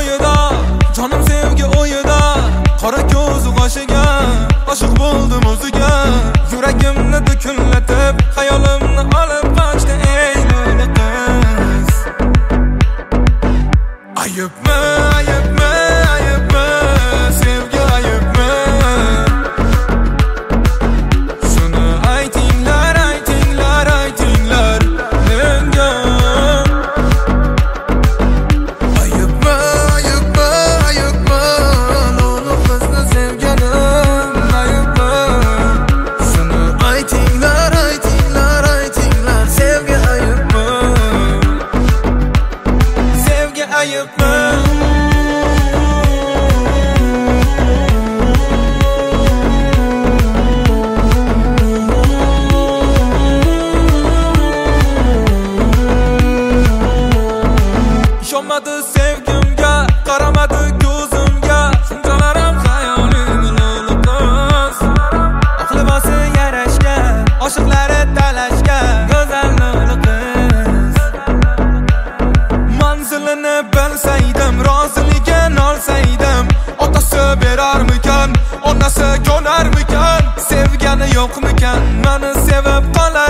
o'yida, jonim sevgi o'yida, qora ko'zi qoshiga oshiq bo'ldim o'ziga. Yuragimni dukunlatib, xayolimni olib qochdi ey lo'li qiz. Ayıbmi, ayıbmi, ayıbmi, sevgi ayıbmi? Shuni aytinglar, aytinglar, aytinglar menga. Ayıbmi, ayıbmi, ayıbmi, lo'li qizni sevganim ayıbmi? Shuni aytinglar, aytinglar, aytinglar sevgi ayıbmi? Sevgi ayıbmi? İşonmadi sevgimga, qaramadi ko'zimga, shunchalarim xayoling lo'li qiz. Aqli yarashgan, oshiqlari talashgan go'zal lo'li qiz. Manzilini bilsaydim, roziligini olsaydim, otasi berarmikan, onasi ko'narmikan, sevgani yo'qmikan, meni sevib qolar